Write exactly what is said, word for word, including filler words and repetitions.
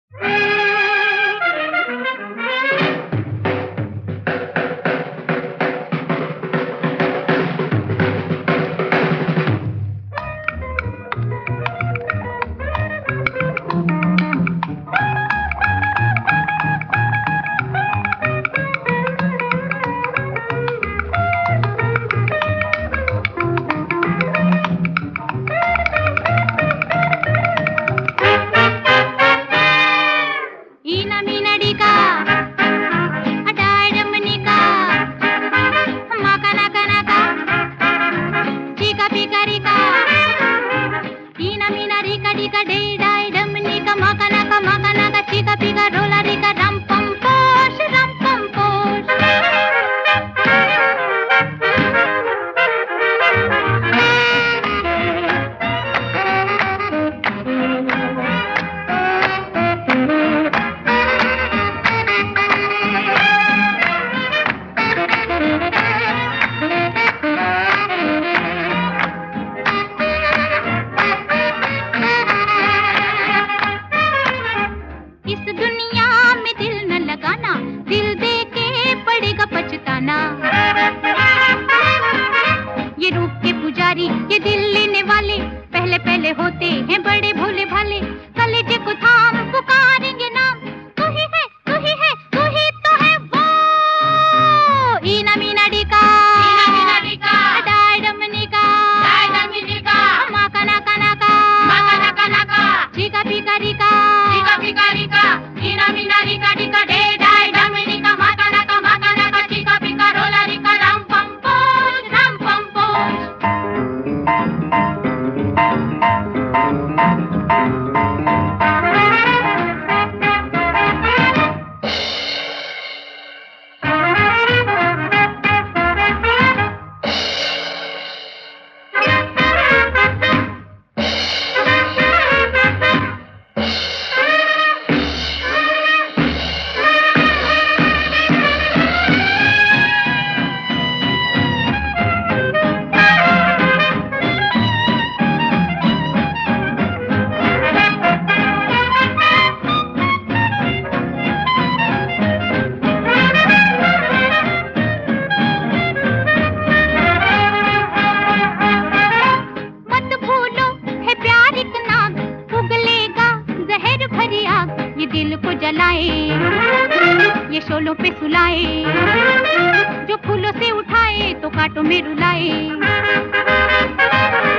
ये रूप के पुजारी, ये दिल लेने वाले, पहले पहले होते हैं बड़े भोले भाले। कलेजे को थाम पुकारेंगे नाम, तू ही है, तू ही है, तू ही तो है वो। ईना मीना डिका, ईना मीना डिका, डाय डमनिका, डाय डमनिका, माका नाका नाका, माका नाका नाका, चिका पिका रिका, चिका पिका रिका, ईना मीना रिका डिका डे डाय डमनिका, माका नाका माका नाका, चिका पिका रोला रिका, राम पम पोज, राम पम पोज। ये दिल को जलाए, ये शोलों पे सुलाए, जो फूलों से उठाए तो कांटों में रुलाए।